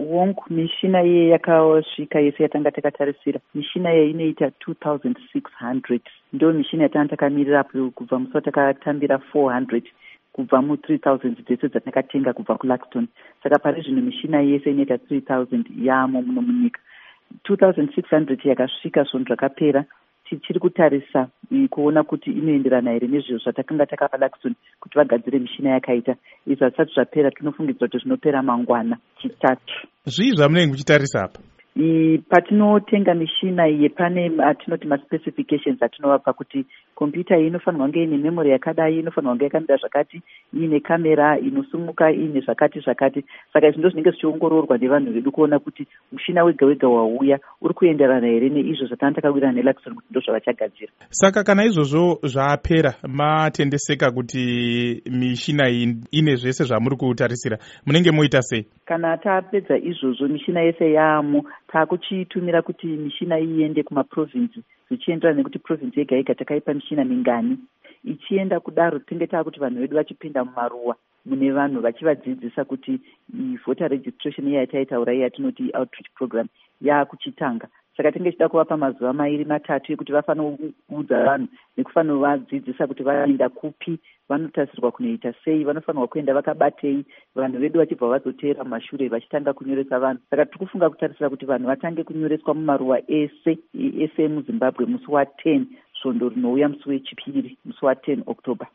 Wong mishina iye yakasvika yese yatanga takatarisira. Mishina iye inoita 2600. Ndo mishina yatanga takamirira kubva musi watakatambira 400 kubva mu3000 dzese dzatakatenga kubva kuLaxton. Saka pari zvino mishina yese inoita 3000 yamo muno munyika. 2600 yakasvika svonhu zvakapera. Tichiri kutarisa kuona kuti inoenderana here nezviro zvatakanga takapa Laxton kuti vagadzire mishina yakaita. Izvi hazvisati zvapera, tinofungidzira kuti zvinopera mangwana chitatu. Zvii zvamunenge muchitarisa apa? Patinotenga mishina iyi pane atinoti maspecifications atinovapa kuti kompyuta iyi inofanirwa kunge ine memory yakadai, inofanirwa kunge yakamira zvakati, iine kamera inosumuka, iine zvakati. Saka izvi ndo zvinenge zvichiongororwa nevanhu vedu kuona kuti mushina wega wega wauya uri kuenderana here neizvo zvatanga takawirana neLaxton kuti ndo zvavachagadzira. Saka kana izvozvo zvapera, matendeseka kuti mishina iyi ine zvese zvamuri kutarisira, munenge moita sei? Kana tapedza izvozvo mishina yese yaamo, takuchitumira kuti mishina iyi iende kumaprovinsi zvichienderana nekuti provinsi yega yega takaipa mishina mingani. Ichienda kudaro tinenge taakuti vanhu vedu vachipinda mumaruwa mune vanhu vachivadzidzisa kuti voter registration iya yataitaura iya yatinoti outreach program yakuchitanga. Saka tinenge tichida kuvapa mazuva 2-3 ekuti vafanira kuudza vanhu nekufanira vadzidzisa kuti vaenda kupi, vanotarisirwa kunoita sei, vanofanirwa kuenda vakabatei, vanhu vedu vachibva vazoteera mumashure vachitanga kunyoresa vanhu. Saka tiri kufunga kutarisira kuti vanhu vatange kunyoreswa mumaruwa ese muZimbabwe musi wa10 svondo rinouya musi wechipiri, musi wa10 October.